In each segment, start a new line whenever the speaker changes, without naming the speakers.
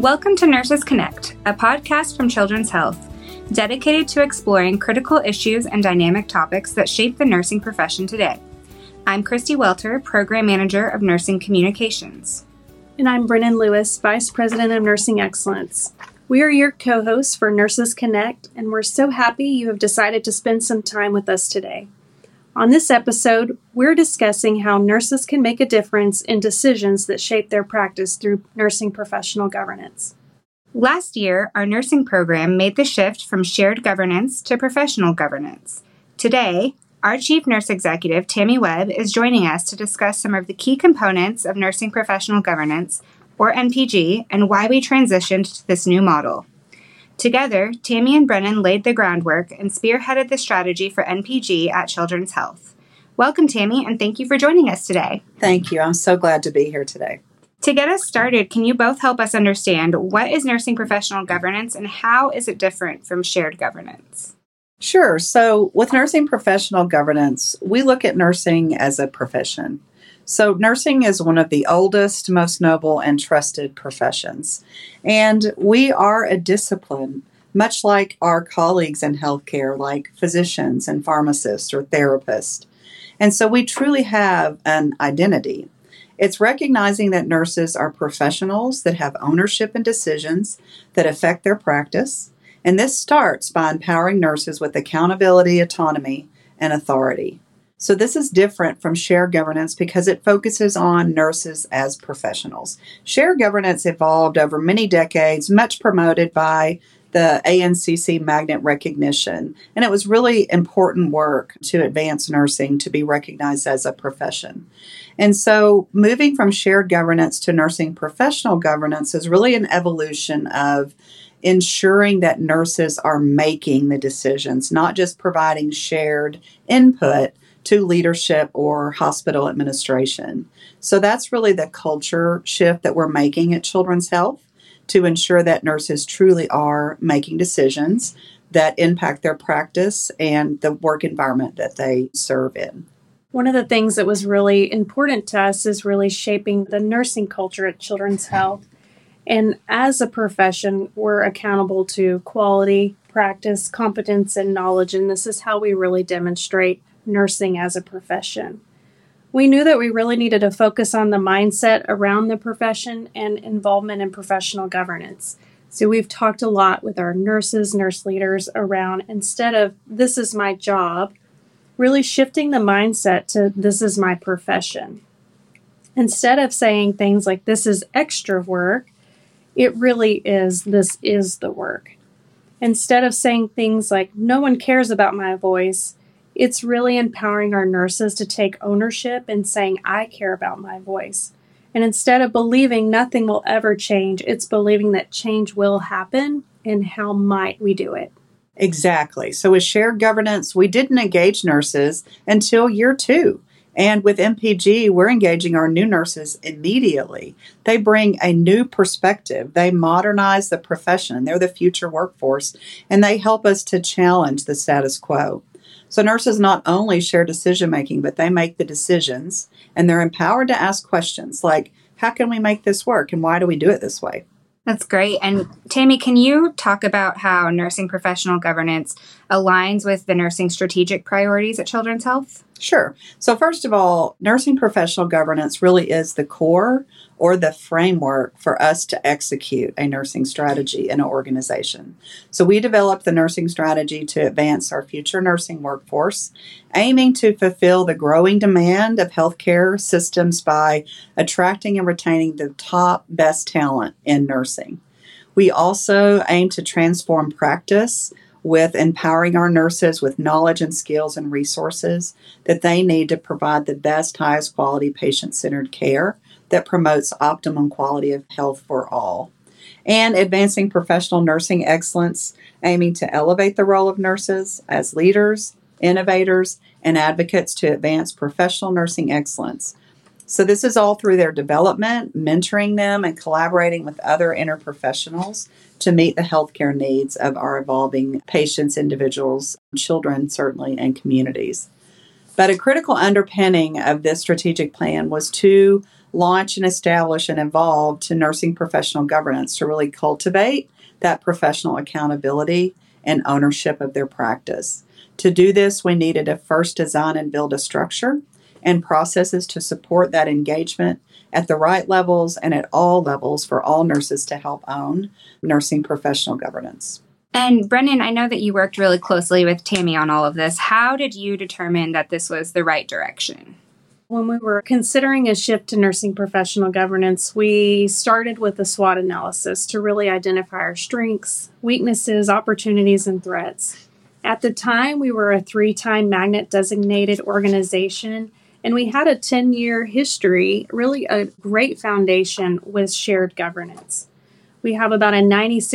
Welcome to Nurses Connect, a podcast from Children's Health, dedicated to exploring critical issues and dynamic topics that shape the nursing profession today. I'm Christy Welter, Program Manager of Nursing Communications.
And I'm Brennan Lewis, Vice President of Nursing Excellence. We are your co-hosts for Nurses Connect, and we're so happy you have decided to spend some time with us today. On this episode, we're discussing how nurses can make a difference in decisions that shape their practice through nursing professional governance.
Last year, our nursing program made the shift from shared governance to professional governance. Today, our Chief Nurse Executive, Tammy Webb, is joining us to discuss some of the key components of nursing professional governance, or NPG, and why we transitioned to this new model. Together, Tammy and Brennan laid the groundwork and spearheaded the strategy for NPG at Children's Health. Welcome, Tammy, and thank you for joining us today.
Thank you. I'm so glad to be here today.
To get us started, can you both help us understand what is nursing professional governance and how is it different from shared governance?
Sure. So with nursing professional governance, we look at nursing as a profession. So nursing is one of the oldest, most noble, and trusted professions. And we are a discipline, much like our colleagues in healthcare, like physicians and pharmacists or therapists. And so we truly have an identity. It's recognizing that nurses are professionals that have ownership in decisions that affect their practice. And this starts by empowering nurses with accountability, autonomy, and authority. So this is different from shared governance because it focuses on nurses as professionals. Shared governance evolved over many decades, much promoted by the ANCC magnet recognition. And it was really important work to advance nursing to be recognized as a profession. And so moving from shared governance to nursing professional governance is really an evolution of ensuring that nurses are making the decisions, not just providing shared input to leadership or hospital administration. So that's really the culture shift that we're making at Children's Health to ensure that nurses truly are making decisions that impact their practice and the work environment that they serve in.
One of the things that was really important to us is really shaping the nursing culture at Children's Health. And as a profession, we're accountable to quality, practice, competence, and knowledge. And this is how we really demonstrate nursing as a profession. We knew that we really needed to focus on the mindset around the profession and involvement in professional governance. So we've talked a lot with our nurses, nurse leaders around, instead of this is my job, really shifting the mindset to this is my profession. Instead of saying things like this is extra work, it really is this is the work. Instead of saying things like no one cares about my voice, it's really empowering our nurses to take ownership and saying, I care about my voice. And instead of believing nothing will ever change, it's believing that change will happen and how might we do it.
Exactly. So with shared governance, we didn't engage nurses until year 2. And with NPG, we're engaging our new nurses immediately. They bring a new perspective. They modernize the profession. They're the future workforce, and they help us to challenge the status quo. So nurses not only share decision-making, but they make the decisions, and they're empowered to ask questions like, how can we make this work, and why do we do it this way?
That's great. And Tammy, can you talk about how nursing professional governance aligns with the nursing strategic priorities at Children's Health?
Sure. So first of all, nursing professional governance really is the core or the framework for us to execute a nursing strategy in an organization. So we developed the nursing strategy to advance our future nursing workforce, aiming to fulfill the growing demand of healthcare systems by attracting and retaining the top best talent in nursing. We also aim to transform practice with empowering our nurses with knowledge and skills and resources that they need to provide the best, highest quality patient-centered care that promotes optimum quality of health for all. And advancing professional nursing excellence, aiming to elevate the role of nurses as leaders, innovators, and advocates to advance professional nursing excellence. So this is all through their development, mentoring them, and collaborating with other interprofessionals to meet the healthcare needs of our evolving patients, individuals, children, certainly, and communities. But a critical underpinning of this strategic plan was to launch and establish and evolve to nursing professional governance to really cultivate that professional accountability and ownership of their practice. To do this, we needed to first design and build a structure and processes to support that engagement at the right levels and at all levels for all nurses to help own nursing professional governance.
And Brennan, I know that you worked really closely with Tammy on all of this. How did you determine that this was the right direction?
When we were considering a shift to nursing professional governance, we started with a SWOT analysis to really identify our strengths, weaknesses, opportunities, and threats. At the time, we were a 3-time Magnet designated organization, and we had a 10-year history, really a great foundation with shared governance. We have about a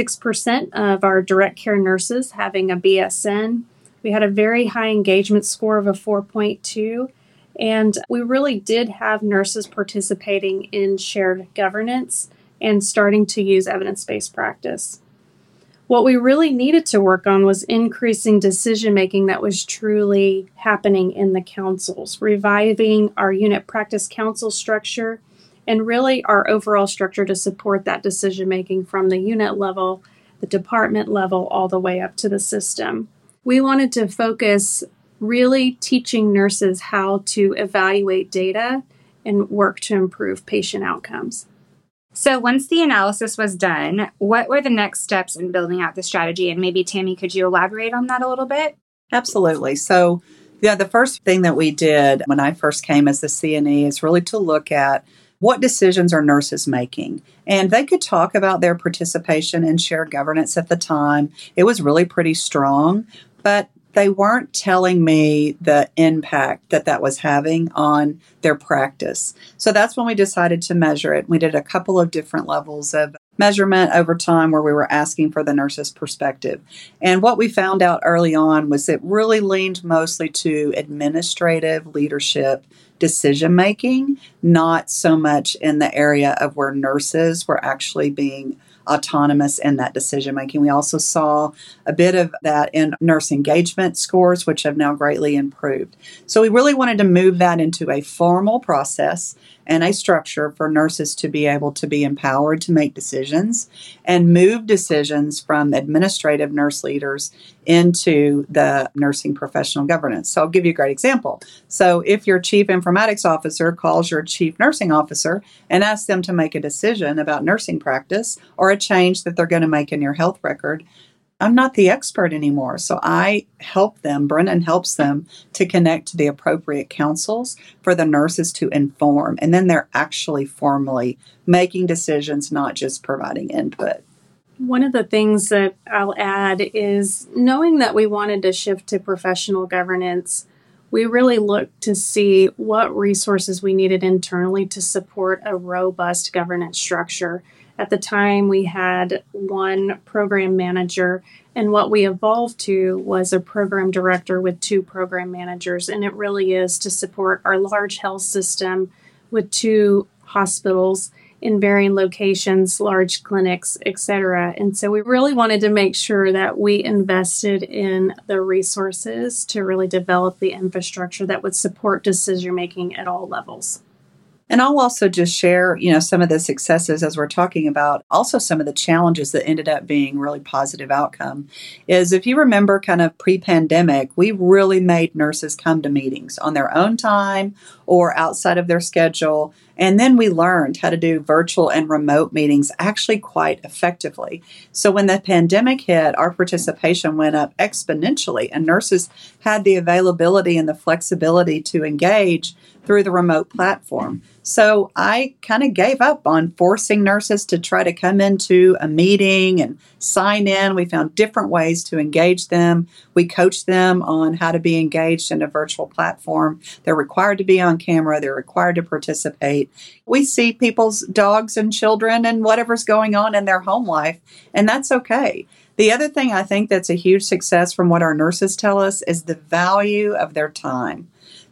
96% of our direct care nurses having a BSN. We had a very high engagement score of a 4.2. And we really did have nurses participating in shared governance and starting to use evidence-based practice. What we really needed to work on was increasing decision-making that was truly happening in the councils, reviving our unit practice council structure, and really our overall structure to support that decision-making from the unit level, the department level, all the way up to the system. We wanted to focus really teaching nurses how to evaluate data and work to improve patient outcomes.
So once the analysis was done, what were the next steps in building out the strategy? And maybe, Tammy, could you elaborate on that a little bit?
Absolutely. So, the first thing that we did when I first came as the CNE is really to look at what decisions are nurses making? And they could talk about their participation in shared governance at the time. It was really pretty strong, but they weren't telling me the impact that was having on their practice. So that's when we decided to measure it. We did a couple of different levels of measurement over time where we were asking for the nurse's perspective. And what we found out early on was it really leaned mostly to administrative leadership decision making, not so much in the area of where nurses were actually being autonomous in that decision making. We also saw a bit of that in nurse engagement scores, which have now greatly improved. So we really wanted to move that into a formal process and a structure for nurses to be able to be empowered to make decisions and move decisions from administrative nurse leaders into the nursing professional governance. So I'll give you a great example. So if your chief informatics officer calls your chief nursing officer and asks them to make a decision about nursing practice or a change that they're going to make in your health record, I'm not the expert anymore. So I help them, Brennan helps them to connect to the appropriate councils for the nurses to inform. And then they're actually formally making decisions, not just providing input.
One of the things that I'll add is knowing that we wanted to shift to professional governance, we really looked to see what resources we needed internally to support a robust governance structure. At the time, we had one program manager, and what we evolved to was a program director with 2 program managers. And it really is to support our large health system with 2 hospitals in varying locations, large clinics, etc. And so we really wanted to make sure that we invested in the resources to really develop the infrastructure that would support decision making at all levels.
And I'll also just share, some of the successes as we're talking about, also some of the challenges that ended up being really positive outcome is if you remember kind of pre-pandemic, we really made nurses come to meetings on their own time or outside of their schedule. And then we learned how to do virtual and remote meetings actually quite effectively. So when the pandemic hit, our participation went up exponentially and nurses had the availability and the flexibility to engage through the remote platform. So I kind of gave up on forcing nurses to try to come into a meeting and sign in. We found different ways to engage them. We coached them on how to be engaged in a virtual platform. They're required to be on camera. They're required to participate. We see people's dogs and children and whatever's going on in their home life, and that's okay. The other thing I think that's a huge success from what our nurses tell us is the value of their time.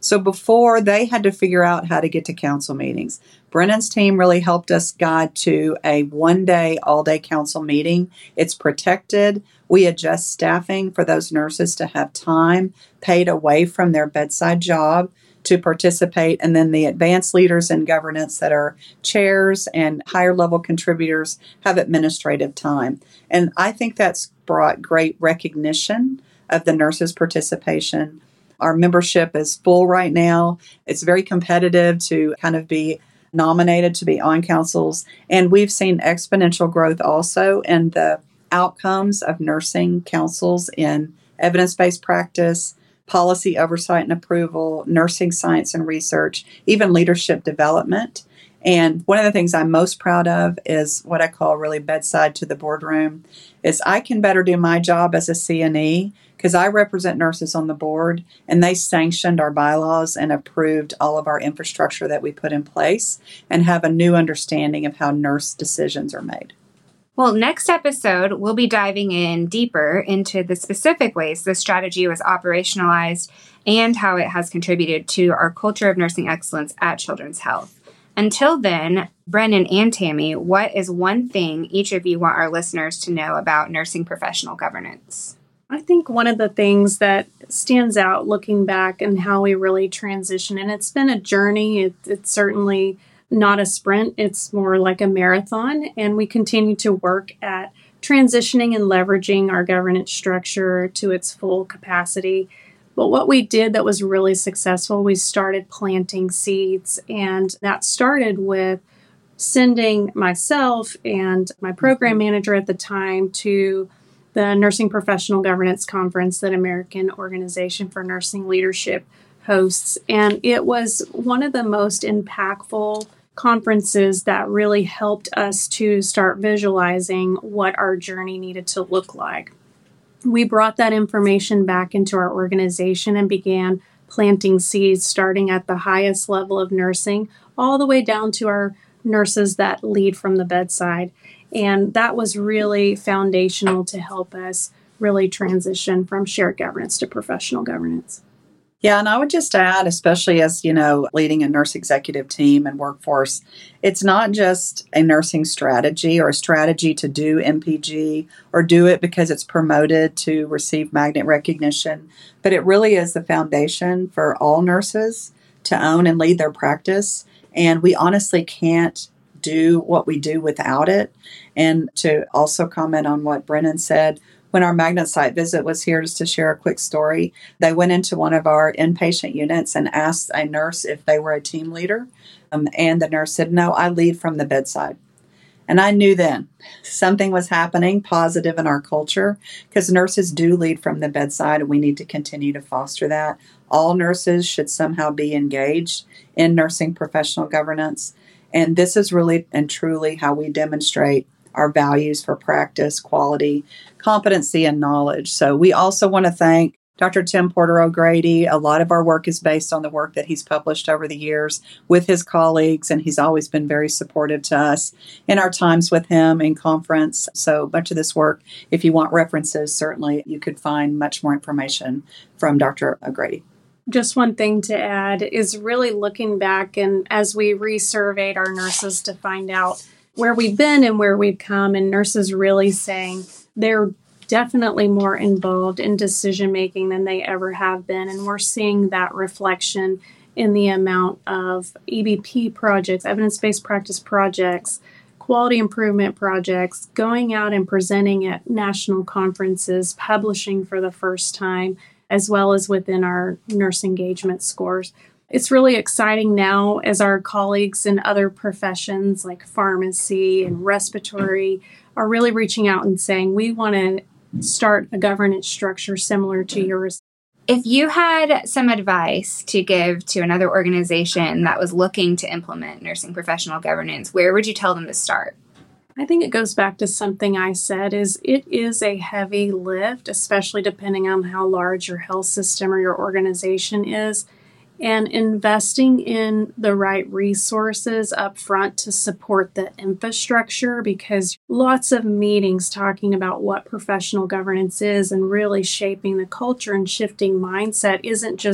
So before, they had to figure out how to get to council meetings. Brennan's team really helped us guide to a one-day, all-day council meeting. It's protected. We adjust staffing for those nurses to have time paid away from their bedside job to participate. And then the advanced leaders in governance that are chairs and higher level contributors have administrative time. And I think that's brought great recognition of the nurses' participation. Our membership is full right now. It's very competitive to kind of be nominated to be on councils. And we've seen exponential growth also in the outcomes of nursing councils in evidence-based practice, policy oversight and approval, nursing science and research, even leadership development. And one of the things I'm most proud of is what I call really bedside to the boardroom, is I can better do my job as a CNE because I represent nurses on the board, and they sanctioned our bylaws and approved all of our infrastructure that we put in place and have a new understanding of how nurse decisions are made.
Well, next episode, we'll be diving in deeper into the specific ways this strategy was operationalized and how it has contributed to our culture of nursing excellence at Children's Health. Until then, Brennan and Tammy, what is one thing each of you want our listeners to know about nursing professional governance?
I think one of the things that stands out looking back and how we really transition, and it's been a journey, it's certainly not a sprint, it's more like a marathon, and we continue to work at transitioning and leveraging our governance structure to its full capacity. But what we did that was really successful, we started planting seeds, and that started with sending myself and my program manager at the time to the Nursing Professional Governance Conference that American Organization for Nursing Leadership hosts. And it was one of the most impactful conferences that really helped us to start visualizing what our journey needed to look like. We brought that information back into our organization and began planting seeds, starting at the highest level of nursing, all the way down to our nurses that lead from the bedside. And that was really foundational to help us really transition from shared governance to professional governance.
Yeah, and I would just add, especially as, leading a nurse executive team and workforce, it's not just a nursing strategy or a strategy to do MPG or do it because it's promoted to receive magnet recognition, but it really is the foundation for all nurses to own and lead their practice. And we honestly can't do what we do without it. And to also comment on what Brennan said, when our magnet site visit was here, just to share a quick story, they went into one of our inpatient units and asked a nurse if they were a team leader. And the nurse said, "No, I lead from the bedside." And I knew then something was happening positive in our culture because nurses do lead from the bedside, and we need to continue to foster that. All nurses should somehow be engaged in nursing professional governance. And this is really and truly how we demonstrate our values for practice, quality, competency, and knowledge. So we also want to thank Dr. Tim Porter O'Grady. A lot of our work is based on the work that he's published over the years with his colleagues, and he's always been very supportive to us in our times with him in conference. So much of this work, if you want references, certainly you could find much more information from Dr. O'Grady.
Just one thing to add is really looking back, and as we resurveyed our nurses to find out where we've been and where we've come, and nurses really saying they're definitely more involved in decision making than they ever have been. And we're seeing that reflection in the amount of EBP projects, evidence-based practice projects, quality improvement projects, going out and presenting at national conferences, publishing for the first time, as well as within our nurse engagement scores. It's really exciting now as our colleagues in other professions like pharmacy and respiratory are really reaching out and saying, we want to start a governance structure similar to yours.
If you had some advice to give to another organization that was looking to implement nursing professional governance, where would you tell them to start?
I think it goes back to something I said, is it is a heavy lift, especially depending on how large your health system or your organization is. And investing in the right resources up front to support the infrastructure, because lots of meetings talking about what professional governance is and really shaping the culture and shifting mindset isn't just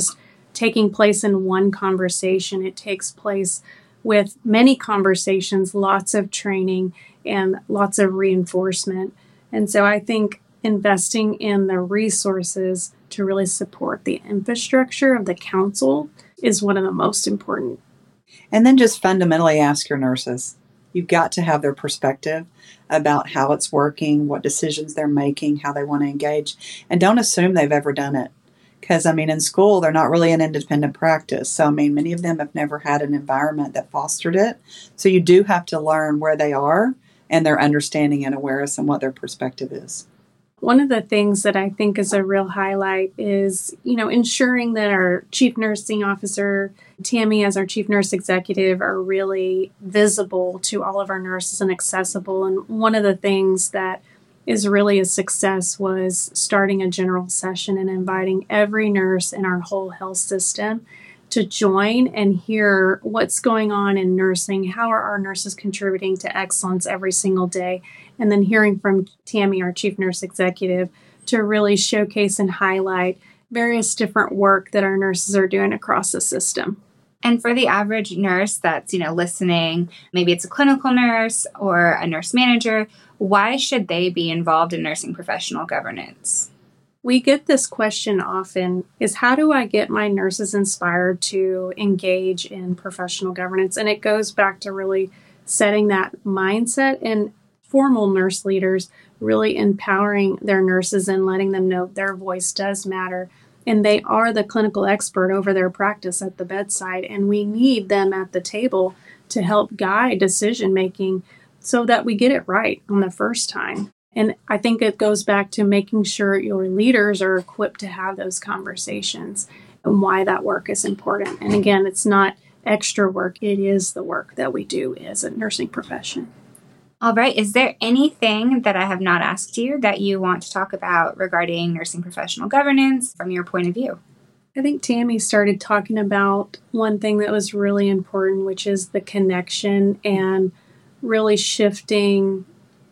taking place in one conversation. It takes place with many conversations, lots of training, and lots of reinforcement. And so I think investing in the resources to really support the infrastructure of the council is one of the most important.
And then just fundamentally ask your nurses. You've got to have their perspective about how it's working, what decisions they're making, how they want to engage. And don't assume they've ever done it. Because, in school, they're not really an independent practice. So, many of them have never had an environment that fostered it. So you do have to learn where they are and their understanding and awareness and what their perspective is.
One of the things that I think is a real highlight is, ensuring that our chief nursing officer, Tammy, as our chief nurse executive, are really visible to all of our nurses and accessible. And one of the things that is really a success was starting a general session and inviting every nurse in our whole health system to join and hear what's going on in nursing, how are our nurses contributing to excellence every single day, and then hearing from Tammy, our chief nurse executive, to really showcase and highlight various different work that our nurses are doing across the system.
And for the average nurse that's, listening, maybe it's a clinical nurse or a nurse manager, why should they be involved in nursing professional governance?
We get this question often, is how do I get my nurses inspired to engage in professional governance? And it goes back to really setting that mindset and formal nurse leaders really empowering their nurses and letting them know their voice does matter. And they are the clinical expert over their practice at the bedside. And we need them at the table to help guide decision making so that we get it right on the first time. And I think it goes back to making sure your leaders are equipped to have those conversations and why that work is important. And again, it's not extra work. It is the work that we do as a nursing profession.
All right. Is there anything that I have not asked you that you want to talk about regarding nursing professional governance from your point of view?
I think Tammy started talking about one thing that was really important, which is the connection and really shifting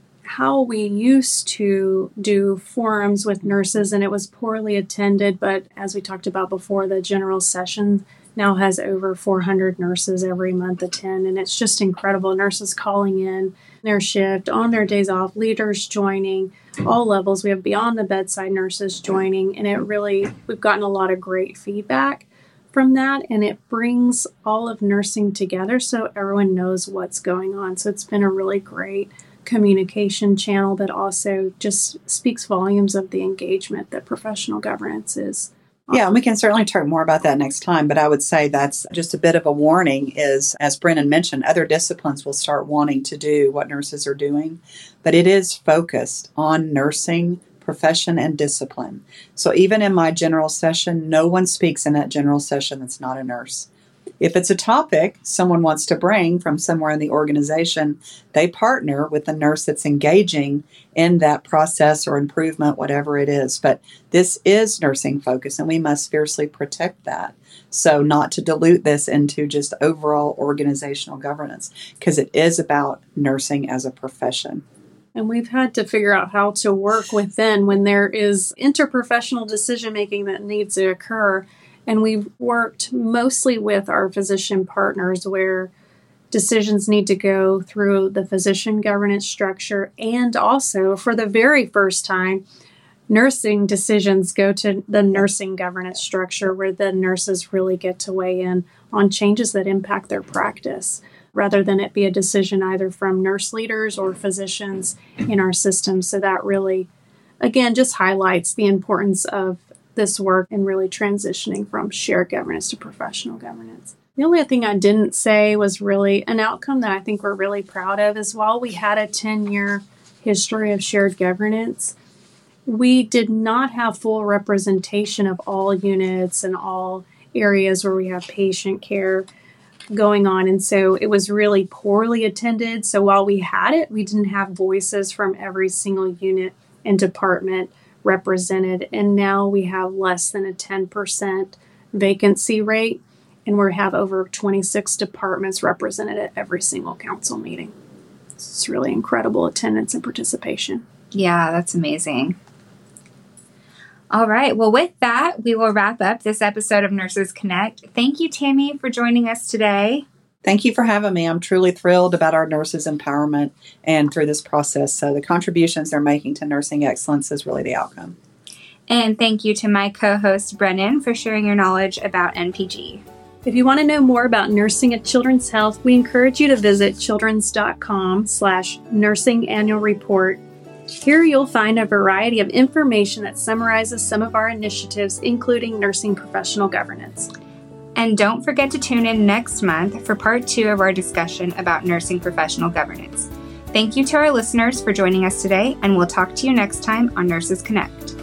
how we used to do forums with nurses, and it was poorly attended. But as we talked about before, the general session now has over 400 nurses every month attend, and it's just incredible. Nurses calling in their shift, on their days off, leaders joining, all levels. We have beyond the bedside nurses joining, and we've gotten a lot of great feedback from that, and it brings all of nursing together so everyone knows what's going on. So it's been a really great communication channel that also just speaks volumes of the engagement that professional governance is.
Yeah, and we can certainly talk more about that next time, but I would say that's just a bit of a warning is, as Brennan mentioned, other disciplines will start wanting to do what nurses are doing, but it is focused on nursing, profession, and discipline. So even in my general session, no one speaks in that general session that's not a nurse. If it's a topic someone wants to bring from somewhere in the organization, they partner with the nurse that's engaging in that process or improvement, whatever it is. But this is nursing focus, and we must fiercely protect that. So not to dilute this into just overall organizational governance, because it is about nursing as a profession.
And we've had to figure out how to work within when there is interprofessional decision making that needs to occur. And we've worked mostly with our physician partners where decisions need to go through the physician governance structure. And also, for the very first time, nursing decisions go to the nursing governance structure where the nurses really get to weigh in on changes that impact their practice, rather than it be a decision either from nurse leaders or physicians in our system. So that really, again, just highlights the importance of this work and really transitioning from shared governance to professional governance. The only thing I didn't say was really an outcome that I think we're really proud of is while we had a 10-year history of shared governance, we did not have full representation of all units and all areas where we have patient care going on. And so it was really poorly attended. So while we had it, we didn't have voices from every single unit and department represented. And now we have less than a 10% vacancy rate, and we have over 26 departments represented at every single council meeting. It's really incredible attendance and participation.
Yeah, that's amazing. All right. Well, with that, we will wrap up this episode of Nurses Connect. Thank you, Tammy, for joining us today.
Thank you for having me. I'm truly thrilled about our nurses' empowerment and through this process. So the contributions they're making to nursing excellence is really the outcome.
And thank you to my co-host, Brennan, for sharing your knowledge about NPG.
If you want to know more about nursing at Children's Health, we encourage you to visit childrens.com/nursing annual report. Here you'll find a variety of information that summarizes some of our initiatives, including nursing professional governance.
And don't forget to tune in next month for part 2 of our discussion about nursing professional governance. Thank you to our listeners for joining us today, and we'll talk to you next time on Nurses Connect.